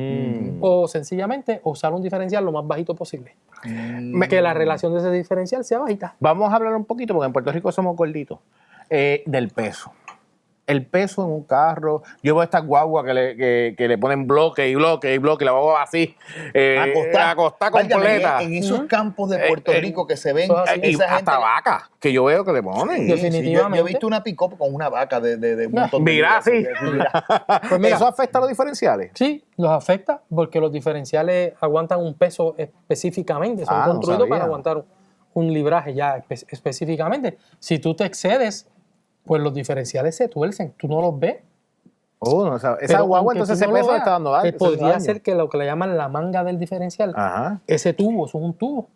Speaker 3: o sencillamente usar un diferencial lo más bajito posible. Que la relación de ese diferencial sea bajita.
Speaker 5: Vamos a hablar un poquito, porque en Puerto Rico somos gorditos, del peso. El peso en un carro. Yo veo estas guaguas que le ponen bloque y bloque y bloque, la guagua así, acostada
Speaker 4: Válgame,
Speaker 5: completa.
Speaker 4: En esos campos de Puerto Rico que se ven,
Speaker 3: eso es así.
Speaker 5: Y
Speaker 4: esa
Speaker 5: hasta
Speaker 4: gente.
Speaker 5: vaca, que yo veo que le ponen.
Speaker 3: Definitivamente.
Speaker 4: Yo he visto una pick-up con una vaca de un montón de
Speaker 5: Mira,
Speaker 4: libras.
Speaker 5: sí.
Speaker 4: Mira.
Speaker 3: Pues mira,
Speaker 5: ¿Eso afecta a los diferenciales?
Speaker 3: sí, los afecta porque los diferenciales aguantan un peso específicamente, son
Speaker 5: No
Speaker 3: construidos
Speaker 5: sabía.
Speaker 3: para aguantar un libraje ya específicamente. Si tú te excedes, pues los diferenciales se tuercen, tú no los ves.
Speaker 5: No, esa
Speaker 3: Pero
Speaker 5: guagua
Speaker 3: aunque
Speaker 5: entonces
Speaker 3: tú
Speaker 5: ese
Speaker 3: no lo
Speaker 5: peso le
Speaker 3: veas,
Speaker 5: está dando daño.
Speaker 3: podría ser que lo que le llaman la manga del diferencial,
Speaker 5: Ajá,
Speaker 3: ese tubo, eso es un tubo.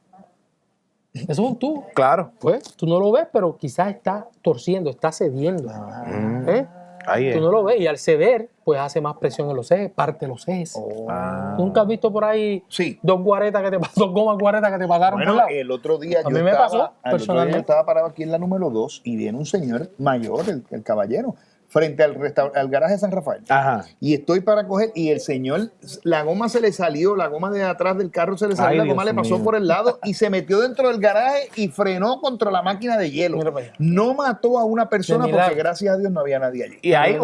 Speaker 3: Eso es un tubo.
Speaker 5: claro.
Speaker 3: Pues tú no lo ves, pero quizás está torciendo, está cediendo. ¿Eh?
Speaker 5: Ahí es.
Speaker 3: Tú no lo ves y al ceder, pues hace más presión en los ejes, parte los ejes. ¿Nunca has visto por ahí
Speaker 4: Sí.
Speaker 3: dos gomas guaretas que te pasaron por
Speaker 4: Bueno,
Speaker 3: lado?
Speaker 4: el otro día
Speaker 3: A mí me pasó, personalmente.
Speaker 4: yo estaba parado aquí en la número 2 y viene un señor mayor, el caballero, frente al garaje de San Rafael.
Speaker 5: Ajá.
Speaker 4: Y estoy para coger y el señor, la goma se le salió, la goma de atrás del carro se le salió,
Speaker 5: Ay,
Speaker 4: la goma
Speaker 5: Dios
Speaker 4: le pasó
Speaker 5: mío.
Speaker 4: por el lado y se metió dentro del garaje y frenó contra la máquina de hielo.
Speaker 3: Mira para allá.
Speaker 4: No mató a una persona
Speaker 3: De milagro.
Speaker 4: porque gracias a Dios no había nadie allí.
Speaker 5: Y hay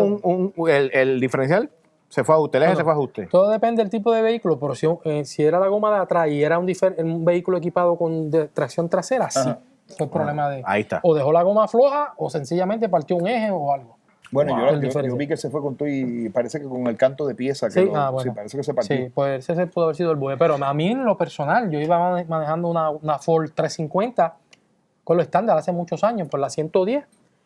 Speaker 5: el diferencial se fue a usted, el eje se fue a usted.
Speaker 3: Todo depende del tipo de vehículo, pero si era la goma de atrás y era un vehículo equipado con tracción trasera, sí. Fue el problema de...
Speaker 5: Ahí está.
Speaker 3: O dejó la goma floja o sencillamente partió un eje o algo.
Speaker 4: Bueno,
Speaker 3: El
Speaker 4: yo
Speaker 3: diferencial.
Speaker 4: vi que se fue con todo y parece que con el canto de pieza. Que
Speaker 3: Sí,
Speaker 4: lo-
Speaker 3: bueno.
Speaker 4: sí, parece que se partió.
Speaker 3: Sí, pues ese pudo haber sido el buey. Pero a mí en lo personal, yo iba manejando una Ford 350 con lo estándar hace muchos años, por la 110.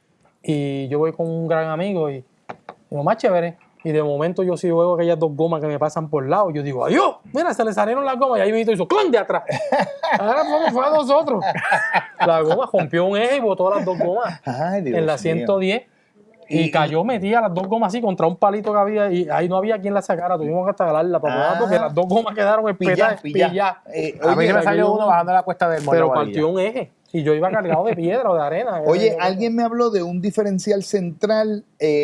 Speaker 3: Y yo voy con un gran amigo y lo más chévere. Y de momento yo sí veo aquellas dos gomas que me pasan por lado. Yo digo, ¡adiós! Mira, se le salieron las gomas. Y ahí me hizo ¡clon! De atrás. Ahora fue a nosotros. La goma rompió un eje y botó las dos gomas
Speaker 4: Ay, Dios
Speaker 3: en la
Speaker 4: mío.
Speaker 3: 110. Y cayó metida las dos gomas así contra un palito que había y ahí no había quien la sacara. Tuvimos que hasta jalarla para probar porque las dos gomas quedaron
Speaker 4: Pillá.
Speaker 3: pilladas.
Speaker 5: A mí
Speaker 4: Oye,
Speaker 5: se me salió
Speaker 3: yo-
Speaker 5: uno bajando la cuesta del
Speaker 3: Pero
Speaker 5: Morro
Speaker 3: partió un eje. Y yo iba cargado de piedra o de arena.
Speaker 4: Oye, alguien me habló de un diferencial central.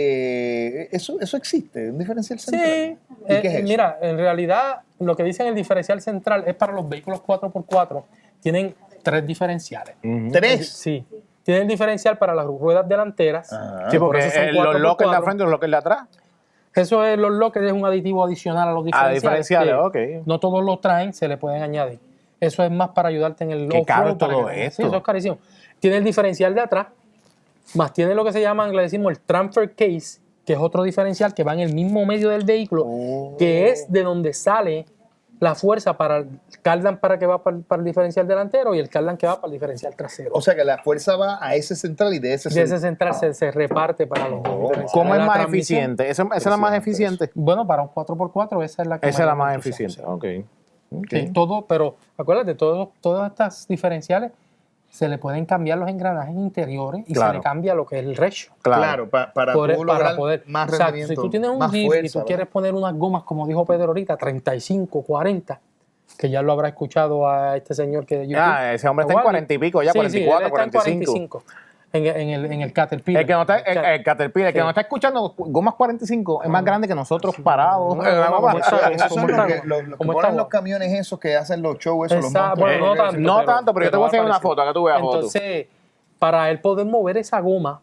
Speaker 4: ¿Eso existe? ¿Un diferencial central?
Speaker 3: Sí.
Speaker 4: ¿Y qué es eso?
Speaker 3: Mira, en realidad lo que dicen el diferencial central es para los vehículos 4x4. Tienen 3 diferenciales.
Speaker 4: ¿Tres?
Speaker 3: Sí. Tienen diferencial para las ruedas delanteras.
Speaker 5: Sí, porque
Speaker 3: Por eso son
Speaker 5: los lockers de
Speaker 3: 4x4.
Speaker 5: frente y los lockers de atrás.
Speaker 3: Eso es los lockers, es un aditivo adicional a los diferenciales.
Speaker 5: diferenciales,
Speaker 3: que
Speaker 5: ok.
Speaker 3: No todos los traen, se le pueden añadir. Eso es más para ayudarte en el
Speaker 5: Qué caro
Speaker 3: off-road, para
Speaker 5: todo
Speaker 3: que-
Speaker 5: esto.
Speaker 3: Sí, eso es carísimo. Tiene el diferencial de atrás, más tiene lo que se llama, le decimos el transfer case, que es otro diferencial que va en el mismo medio del vehículo, que es de donde sale la fuerza para el cardan para que va para el diferencial delantero y el cardan que va para el diferencial trasero.
Speaker 4: O sea que la fuerza va a ese central y de ese
Speaker 3: De ese central se reparte para los dos diferenciales.
Speaker 5: ¿Cómo es
Speaker 3: La
Speaker 5: más
Speaker 3: transmisión,
Speaker 5: eficiente? ¿Esa es la más eficiente?
Speaker 3: Bueno, para un 4x4 esa es la que
Speaker 5: Esa es la más
Speaker 3: entusiasma,
Speaker 5: eficiente. Ok.
Speaker 3: sí. Sí, todo, pero acuérdate, todas estas diferenciales se le pueden cambiar los engranajes interiores y
Speaker 5: Claro.
Speaker 3: se le cambia lo que es el ratio.
Speaker 4: Claro, para lograr más
Speaker 3: O sea,
Speaker 4: rendimiento,
Speaker 3: si tú tienes un
Speaker 4: más
Speaker 3: Jeep y
Speaker 4: fuerza,
Speaker 3: tú quieres poner unas gomas, como dijo Pedro ahorita, 35, 40, que ya lo habrá escuchado a este señor que de YouTube.
Speaker 5: Ese hombre está en 40 y pico, ya
Speaker 3: Sí,
Speaker 5: 44,
Speaker 3: él está en
Speaker 5: 45.
Speaker 3: En el Caterpillar.
Speaker 5: El que no está, el Caterpillar, el que
Speaker 3: Sí.
Speaker 5: no está escuchando, gomas 45, es más grande que nosotros parados.
Speaker 3: No,
Speaker 5: en la
Speaker 3: no,
Speaker 5: goma.
Speaker 3: no, eso-
Speaker 4: Esos son
Speaker 3: ¿Cómo
Speaker 4: los que,
Speaker 3: está?
Speaker 4: los que
Speaker 3: ¿Cómo
Speaker 4: ponen
Speaker 3: está?
Speaker 4: los camiones esos que hacen los shows, esos, los
Speaker 3: Exacto,
Speaker 4: montan.
Speaker 3: bueno, no tanto.
Speaker 5: No tanto, pero yo te voy a enseñar una
Speaker 3: parecido.
Speaker 5: foto, acá tú veas foto.
Speaker 3: Entonces, para él poder mover esa goma,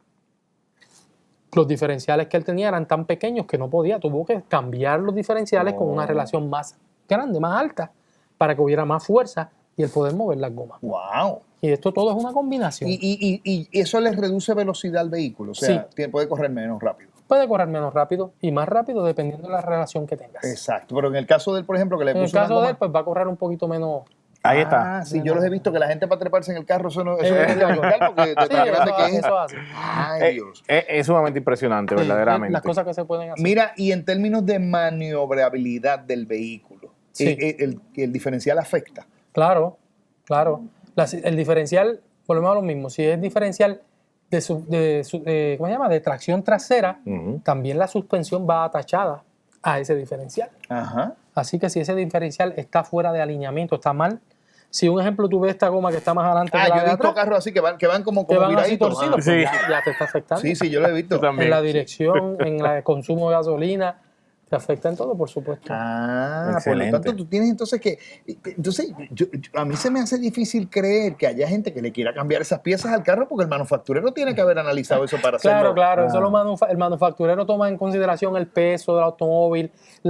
Speaker 3: los diferenciales que él tenía eran tan pequeños que no podía. Tuvo que cambiar los diferenciales con una relación más grande, más alta, para que hubiera más fuerza y el poder mover las gomas.
Speaker 4: ¡Wow!
Speaker 3: Y esto todo es una combinación.
Speaker 4: Y eso le reduce velocidad al vehículo, o sea, puede correr menos rápido.
Speaker 3: Puede correr menos rápido y más rápido dependiendo de la relación que tengas.
Speaker 4: Exacto, pero en el caso de él, por ejemplo, que le
Speaker 3: En el
Speaker 4: puso una
Speaker 3: caso de
Speaker 4: goma-
Speaker 3: él, pues va a correr un poquito menos.
Speaker 5: Ahí está.
Speaker 4: Ah, sí, yo los he visto que la gente para treparse en el carro, eso no es
Speaker 3: Sí,
Speaker 4: brincar porque de tan grande que es.
Speaker 3: eso hace.
Speaker 4: Ay, Dios.
Speaker 5: Es sumamente impresionante, verdaderamente.
Speaker 3: Las cosas que se pueden hacer.
Speaker 4: Mira, y en términos de maniobrabilidad del vehículo,
Speaker 3: Sí.
Speaker 4: el diferencial afecta.
Speaker 3: Claro, claro. El diferencial, volvemos a lo mismo. Si es diferencial ¿cómo se llama? De tracción trasera,
Speaker 5: Ujú.
Speaker 3: también la suspensión va atachada a ese diferencial.
Speaker 4: Ajá.
Speaker 3: Así que si ese diferencial está fuera de alineamiento, está mal. Si un ejemplo tú ves esta goma que está más adelante que
Speaker 4: Ah,
Speaker 3: la
Speaker 4: yo he
Speaker 3: de
Speaker 4: visto
Speaker 3: atrás,
Speaker 4: carros así que van como
Speaker 3: que van así
Speaker 4: viraditos.
Speaker 3: torcidos, pues
Speaker 5: Sí.
Speaker 3: ya te está afectando.
Speaker 4: Sí, sí, yo lo he visto.
Speaker 5: También.
Speaker 3: En la dirección, en el consumo de gasolina, te afecta en todo, por supuesto.
Speaker 4: Ah,
Speaker 5: Excelente.
Speaker 4: por lo tanto, tú tienes entonces que... Entonces, a mí se me hace difícil creer que haya gente que le quiera cambiar esas piezas al carro porque el manufacturero tiene que haber analizado eso para hacerlo.
Speaker 3: Claro, claro. Eso el manufacturero toma en consideración el peso del automóvil,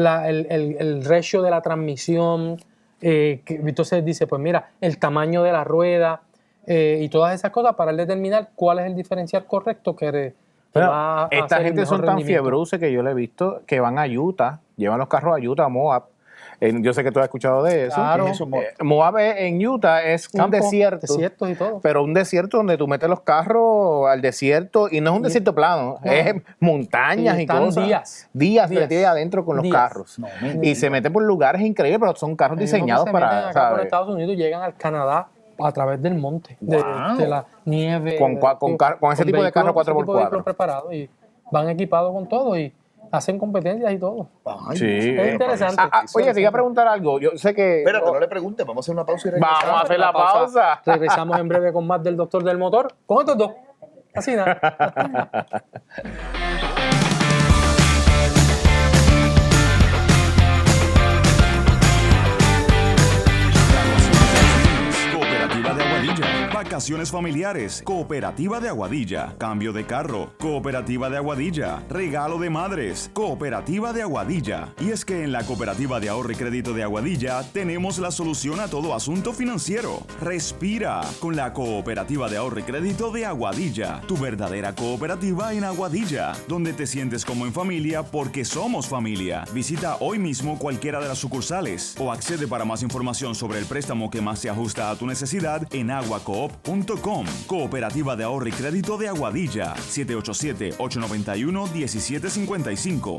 Speaker 3: el ratio de la transmisión. Entonces dice, pues mira, el tamaño de la rueda y todas esas cosas para él determinar cuál es el diferencial correcto que
Speaker 5: Bueno,
Speaker 3: va a
Speaker 5: esta
Speaker 3: hacer el
Speaker 5: gente
Speaker 3: mejor
Speaker 5: son tan
Speaker 3: rendimiento.
Speaker 5: fiebruces que yo le he visto que van a Utah, llevan los carros a Utah, a Moab. Yo sé que tú has escuchado de eso.
Speaker 3: Claro.
Speaker 4: ¿Qué es eso, Moab?
Speaker 5: Moab en Utah es un
Speaker 3: Campos,
Speaker 5: desierto.
Speaker 3: desiertos y todo.
Speaker 5: Pero un desierto donde tú metes los carros al desierto y no es un desierto plano,
Speaker 3: No.
Speaker 5: es montañas
Speaker 3: Y
Speaker 5: y
Speaker 3: están
Speaker 5: cosas.
Speaker 3: días.
Speaker 5: metidos adentro con los
Speaker 3: Días.
Speaker 5: carros. Y se meten por lugares increíbles, pero son carros
Speaker 3: Hay unos que
Speaker 5: diseñados
Speaker 3: se meten
Speaker 5: para,
Speaker 3: acá por
Speaker 5: ¿sabes?
Speaker 3: Estados Unidos y llegan al Canadá a través del monte,
Speaker 4: Wow.
Speaker 3: de la nieve.
Speaker 5: Con ese tipo de carro 4x4.
Speaker 3: Preparados y van equipados con todo y hacen competencias y todo.
Speaker 4: Ay,
Speaker 5: Sí.
Speaker 3: Es interesante.
Speaker 5: Oye, te iba a preguntar algo. Yo sé que.
Speaker 4: Espérate, no le preguntes, vamos a hacer una pausa y regresamos.
Speaker 5: Vamos a hacer la pausa.
Speaker 3: Regresamos en breve con más del Doctor del Motor. Con estos dos. Así nada.
Speaker 10: Cooperativa de Aguadilla. Vacaciones familiares. Cooperativa de Aguadilla. Cambio de carro. Cooperativa de Aguadilla. Regalo de madres. Cooperativa de Aguadilla. Y es que en la Cooperativa de Ahorro y Crédito de Aguadilla tenemos la solución a todo asunto financiero. Respira con la Cooperativa de Ahorro y Crédito de Aguadilla. Tu verdadera cooperativa en Aguadilla, donde te sientes como en familia porque somos familia. Visita hoy mismo cualquiera de las sucursales o accede para más información sobre el préstamo que más se ajusta a tu necesidad en aguacoop.com. Cooperativa de Ahorro y Crédito de Aguadilla. 787-891-1755.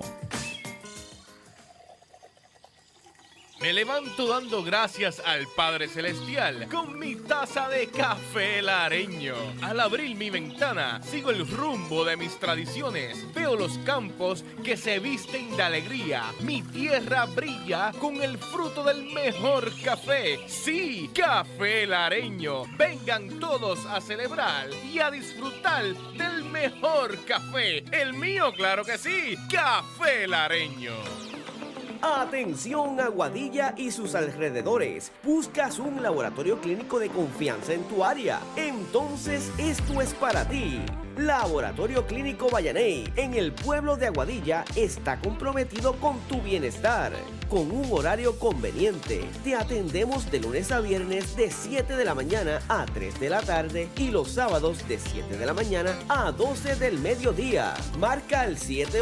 Speaker 11: Me levanto dando gracias al Padre Celestial con mi taza de café lareño. Al abrir mi ventana, sigo el rumbo de mis tradiciones. Veo los campos que se visten de alegría. Mi tierra brilla con el fruto del mejor café. Sí, café lareño. Vengan todos a celebrar y a disfrutar del mejor café. El mío, claro que sí, café lareño.
Speaker 12: Atención Aguadilla y sus alrededores. ¿Buscas un laboratorio clínico de confianza en tu área? Entonces esto es para ti. Laboratorio Clínico Vallaney en el pueblo de Aguadilla está comprometido con tu bienestar. Con un horario conveniente, te atendemos de lunes a viernes de 7 de la mañana a 3 de la tarde y los sábados de 7 de la mañana a 12 del mediodía. Marca el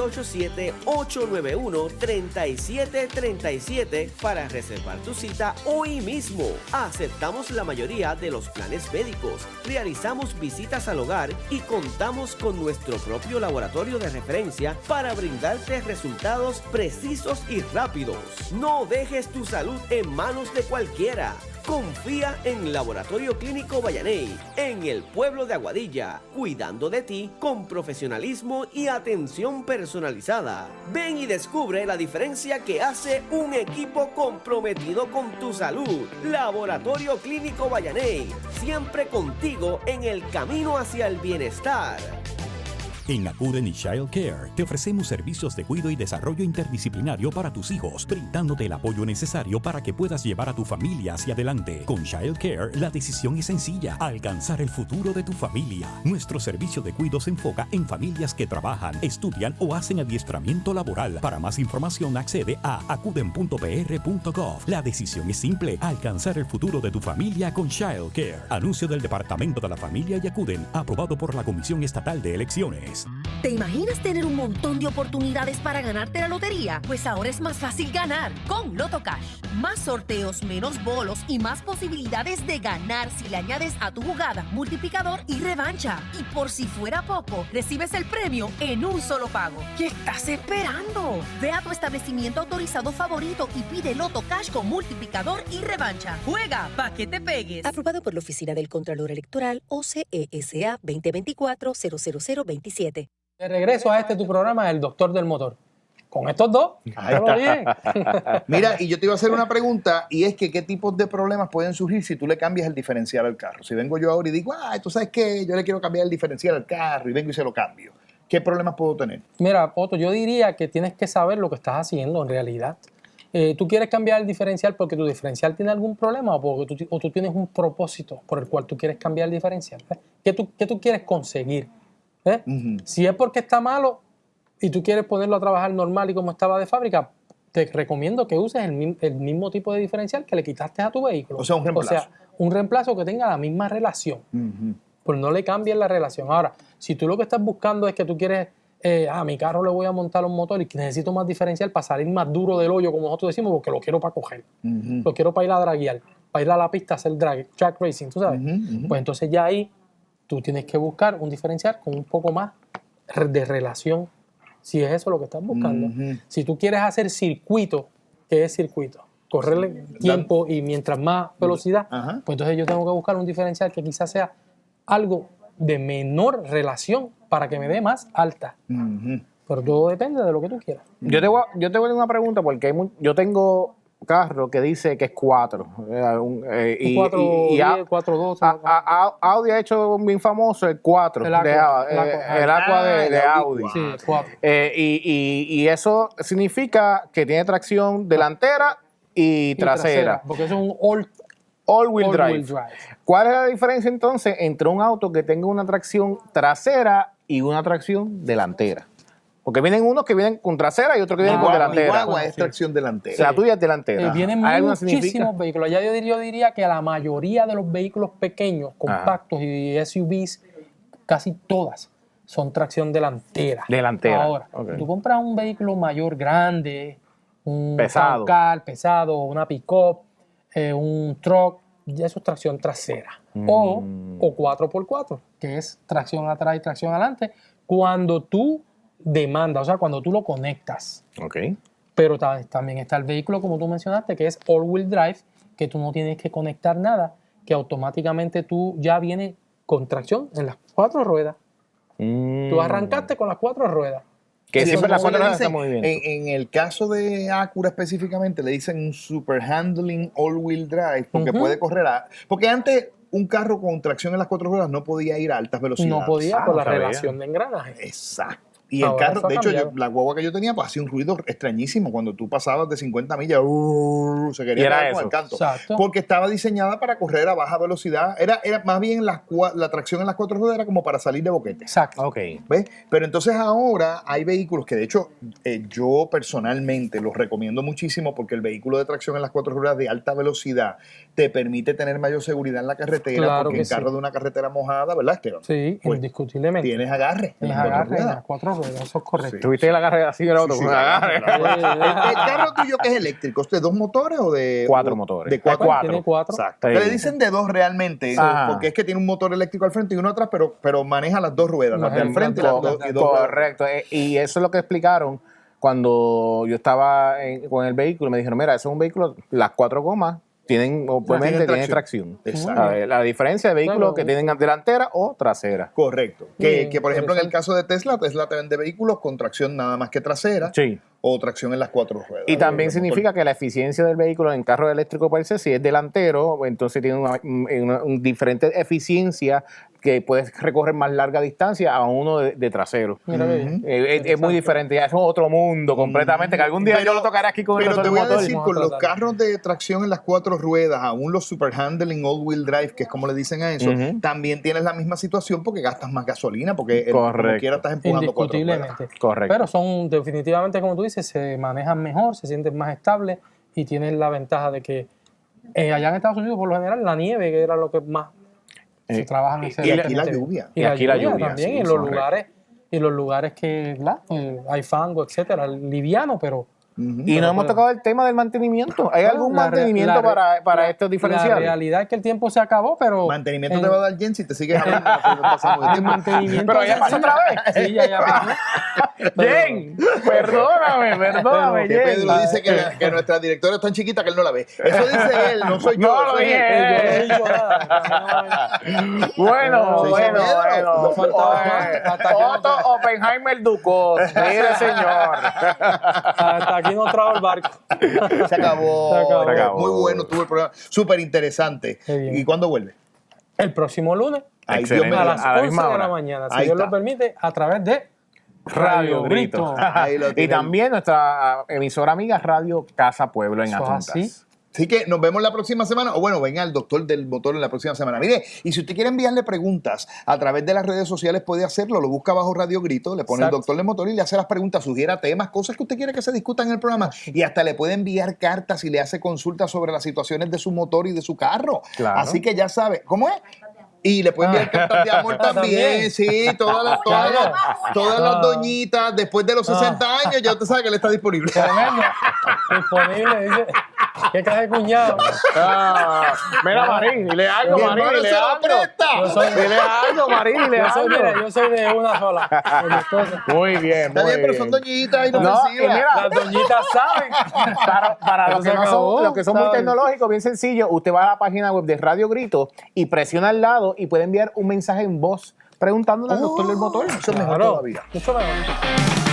Speaker 12: 787-891-3737 para reservar tu cita hoy mismo. Aceptamos la mayoría de los planes médicos, realizamos visitas al hogar y contamos con nuestro propio laboratorio de referencia para brindarte resultados precisos y rápidos. No dejes tu salud en manos de cualquiera. Confía en Laboratorio Clínico Vallaney, en el pueblo de Aguadilla, cuidando de ti con profesionalismo y atención personalizada. Ven y descubre la diferencia que hace un equipo comprometido con tu salud. Laboratorio Clínico Vallaney, siempre contigo en el camino hacia el bienestar.
Speaker 13: En Acuden y Child Care te ofrecemos servicios de cuidado y desarrollo interdisciplinario para tus hijos, brindándote el apoyo necesario para que puedas llevar a tu familia hacia adelante. Con Child Care, la decisión es sencilla: alcanzar el futuro de tu familia. Nuestro servicio de cuidado se enfoca en familias que trabajan, estudian o hacen adiestramiento laboral. Para más información, accede a acuden.pr.gov. La decisión es simple: alcanzar el futuro de tu familia con Child Care. Anuncio del Departamento de la Familia y Acuden, aprobado por la Comisión Estatal de Elecciones.
Speaker 14: ¿Te imaginas tener un montón de oportunidades para ganarte la lotería? Pues ahora es más fácil ganar con Loto Cash. Más sorteos, menos bolos y más posibilidades de ganar si le añades a tu jugada multiplicador y revancha. Y por si fuera poco, recibes el premio en un solo pago. ¿Qué estás esperando? Ve a tu establecimiento autorizado favorito y pide Loto Cash con multiplicador y revancha. Juega pa' que te pegues.
Speaker 15: Aprobado por la Oficina del Contralor Electoral, OCESA 2024-00027.
Speaker 3: De regreso a tu programa, El Doctor del Motor. Con estos dos, todo bien.
Speaker 4: Mira, y yo te iba a hacer una pregunta, y es que ¿qué tipos de problemas pueden surgir si tú le cambias el diferencial al carro? Si vengo yo ahora y digo, ¿tú sabes qué? Yo le quiero cambiar el diferencial al carro, y vengo y se lo cambio. ¿Qué problemas puedo tener?
Speaker 3: Mira, Otto, yo diría que tienes que saber lo que estás haciendo en realidad. ¿Tú quieres cambiar el diferencial porque tu diferencial tiene algún problema o tú tienes un propósito por el cual tú quieres cambiar el diferencial? ¿Qué tú quieres conseguir? Si es porque está malo y tú quieres ponerlo a trabajar normal y como estaba de fábrica, te recomiendo que uses el mismo tipo de diferencial que le quitaste a tu vehículo.
Speaker 4: O sea, un reemplazo.
Speaker 3: O sea, un reemplazo que tenga la misma relación. Pues no le cambies la relación. Ahora, si tú lo que estás buscando es que tú quieres, a mi carro le voy a montar un motor y necesito más diferencial para salir más duro del hoyo, como nosotros decimos, porque lo quiero para coger. Lo quiero para ir a draguear, para ir a la pista a hacer track racing, ¿tú sabes? Pues entonces ya ahí tú tienes que buscar un diferencial con un poco más de relación, si es eso lo que estás buscando. Si tú quieres hacer circuito, ¿qué es circuito? Correrle tiempo y mientras más velocidad, pues entonces yo tengo que buscar un diferencial que quizás sea algo de menor relación para que me dé más alta. Pero todo depende de lo que tú quieras.
Speaker 5: Yo te voy a hacer una pregunta porque yo tengo carro que dice que es 4.
Speaker 3: 4.2.
Speaker 5: Audi ha hecho bien famoso el 4. El Aqua de Audi.
Speaker 3: Sí, el 4.
Speaker 5: Y eso significa que tiene tracción delantera y trasera.
Speaker 3: Porque es un
Speaker 5: all-wheel drive. ¿Cuál es la diferencia entonces entre un auto que tenga una tracción trasera y una tracción delantera? Porque vienen unos que vienen con trasera y otros que vienen con delantera.
Speaker 4: Guagua es tracción delantera.
Speaker 5: La tuya es delantera.
Speaker 3: Vienen muchísimos vehículos. Ya yo diría que la mayoría de los vehículos pequeños, compactos y SUVs, casi todas son tracción delantera. Ahora, tú compras un vehículo mayor, grande, un car pesado, una pick-up, un truck, ya eso es tracción trasera. O 4x4, que es tracción atrás y tracción adelante, cuando tú demanda, o sea, cuando tú lo conectas. Pero también está el vehículo, como tú mencionaste, que es all-wheel drive, que tú no tienes que conectar nada, que automáticamente tú ya vienes con tracción en las 4 ruedas. Tú arrancaste con las 4 ruedas.
Speaker 5: Que siempre las 4 ruedas están muy bien.
Speaker 4: En el caso de Acura específicamente, le dicen un super handling all-wheel drive, porque puede correr porque antes un carro con tracción en las 4 ruedas no podía ir a altas velocidades.
Speaker 3: No podía por la relación de engranaje.
Speaker 4: Exacto. Y el carro, de hecho, la guagua que yo tenía, pues hacía un ruido extrañísimo. Cuando tú pasabas de 50 millas, se quería caer con el canto.
Speaker 3: Exacto.
Speaker 4: Porque estaba diseñada para correr a baja velocidad. Era más bien la tracción en las 4 ruedas era como para salir de boquete.
Speaker 3: Exacto.
Speaker 4: ¿Ves? Pero entonces ahora hay vehículos que, de hecho, yo personalmente los recomiendo muchísimo porque el vehículo de tracción en las 4 ruedas de alta velocidad te permite tener mayor seguridad en la carretera.
Speaker 3: Claro,
Speaker 4: porque el carro de una carretera mojada, ¿verdad, Esteban?
Speaker 3: Sí, pues, indiscutiblemente.
Speaker 4: Tienes agarre.
Speaker 3: Tienes agarre en las 4 ruedas, eso es correcto.
Speaker 5: ¿Tuviste el agarre así del auto?
Speaker 4: Sí, agarre. ¿El carro tuyo que es eléctrico? ¿Es de 2 motores o de...?
Speaker 5: 4 motores.
Speaker 4: De 4.
Speaker 3: Tiene 4.
Speaker 4: Exacto. Le dicen de 2 realmente, porque es que tiene un motor eléctrico al frente y uno atrás, pero maneja las 2 ruedas, las de al frente y las 2 ruedas.
Speaker 5: Correcto. Y eso es lo que explicaron cuando yo estaba con el vehículo. Me dijeron, mira, eso es un vehículo, las 4 gomas obviamente tienen tracción.
Speaker 4: Exacto.
Speaker 5: La diferencia de vehículos que tienen delantera o trasera.
Speaker 4: Correcto. Que por ejemplo, en el caso de Tesla te vende vehículos con tracción nada más que trasera.
Speaker 5: Sí.
Speaker 4: O tracción en las 4 ruedas.
Speaker 5: Y también significa que la eficiencia del vehículo en carro eléctrico per se, si es delantero, entonces tiene una diferente eficiencia que puedes recorrer más larga distancia a uno de trasero. Es muy diferente, ya es otro mundo completamente, que algún día yo lo tocaré aquí con el
Speaker 4: Pero
Speaker 5: motor.
Speaker 4: te voy a decir, con los carros de tracción en las 4 ruedas, aún los super handling all-wheel drive, que es como le dicen a eso, también tienes la misma situación porque gastas más gasolina, porque como quiera estás empujando 4 ruedas.
Speaker 5: Correcto.
Speaker 3: Pero son definitivamente, como tú dices, se manejan mejor, se sienten más estables y tienen la ventaja de que allá en Estados Unidos, por lo general, la nieve, que era lo que más se trabajan.
Speaker 4: Y aquí la lluvia.
Speaker 3: Y aquí la lluvia también,
Speaker 4: sí,
Speaker 3: en los lugares que hay fango, etcétera, liviano, pero...
Speaker 5: Y no hemos tocado el tema del mantenimiento. ¿Hay algún mantenimiento para estos diferenciales?
Speaker 3: La realidad es que el tiempo se acabó, pero...
Speaker 4: Mantenimiento te va a dar Jen si te sigues hablando.
Speaker 3: Mantenimiento.
Speaker 5: Pero ya pasó otra vez.
Speaker 3: Sí, ya pasó.
Speaker 5: Jen, perdóname,
Speaker 4: Que
Speaker 5: Jen.
Speaker 4: Pedro dice que nuestra directora es tan chiquita que él no la ve. Eso dice él, no soy yo.
Speaker 5: No lo dije.
Speaker 3: Yo no he dicho nada.
Speaker 5: Bueno. Otto Oppenheimer Ducot. Mire, señor.
Speaker 3: Hasta aquí nos trajo el barco.
Speaker 4: Se acabó. Muy bueno estuvo el programa. Súper interesante. ¿Y cuándo vuelve?
Speaker 3: El próximo lunes.
Speaker 4: Ay, Dios mío,
Speaker 3: a las
Speaker 5: a la
Speaker 3: 11
Speaker 5: misma
Speaker 3: de la
Speaker 5: hora.
Speaker 3: mañana. Si
Speaker 4: Ahí
Speaker 3: Dios
Speaker 4: está.
Speaker 3: lo permite, a través de
Speaker 5: Radio Grito.
Speaker 4: Ahí lo
Speaker 5: Y
Speaker 4: tienen.
Speaker 5: también nuestra emisora amiga Radio Casa Pueblo en
Speaker 3: Eso es
Speaker 5: Atuntas.
Speaker 3: así.
Speaker 4: Así que nos vemos la próxima semana, o bueno, venga el doctor del motor en la próxima semana. Mire, y si usted quiere enviarle preguntas a través de las redes sociales, puede hacerlo, lo busca bajo Radio Grito, le pone el doctor del motor y le hace las preguntas, sugiera temas, cosas que usted quiere que se discutan en el programa, y hasta le puede enviar cartas y le hace consultas sobre las situaciones de su motor y de su carro.
Speaker 5: Claro.
Speaker 4: Así que ya sabe, ¿cómo es? Y le pueden enviar cartas de amor también, sí, todas las doñitas, después de los 60 años, ya usted sabe que él está disponible.
Speaker 3: Tremendo. Disponible, dice. ¿Qué clase de cuñado?
Speaker 5: Mira, Marín, dile algo,
Speaker 4: Mi
Speaker 5: Marín,
Speaker 4: hermano
Speaker 5: dile
Speaker 4: se lo
Speaker 5: algo.
Speaker 4: presta.
Speaker 5: Dile algo, Marín, dile algo.
Speaker 3: Yo soy de una sola. De mi esposa.
Speaker 5: Muy bien,
Speaker 4: Está bien, pero son doñitas inofensivas.
Speaker 5: y mira,
Speaker 3: Las doñitas saben.
Speaker 5: Para los
Speaker 3: Se
Speaker 5: que no
Speaker 3: acabó,
Speaker 5: son, los que son muy
Speaker 3: ¿sabes?
Speaker 5: tecnológicos, bien sencillo, usted va a la página web de Radio Grito y presiona al lado y puede enviar un mensaje en voz preguntándole al doctor del motor.
Speaker 4: Eso es mejor
Speaker 3: Claro.
Speaker 4: todavía.
Speaker 3: Mucho mejor.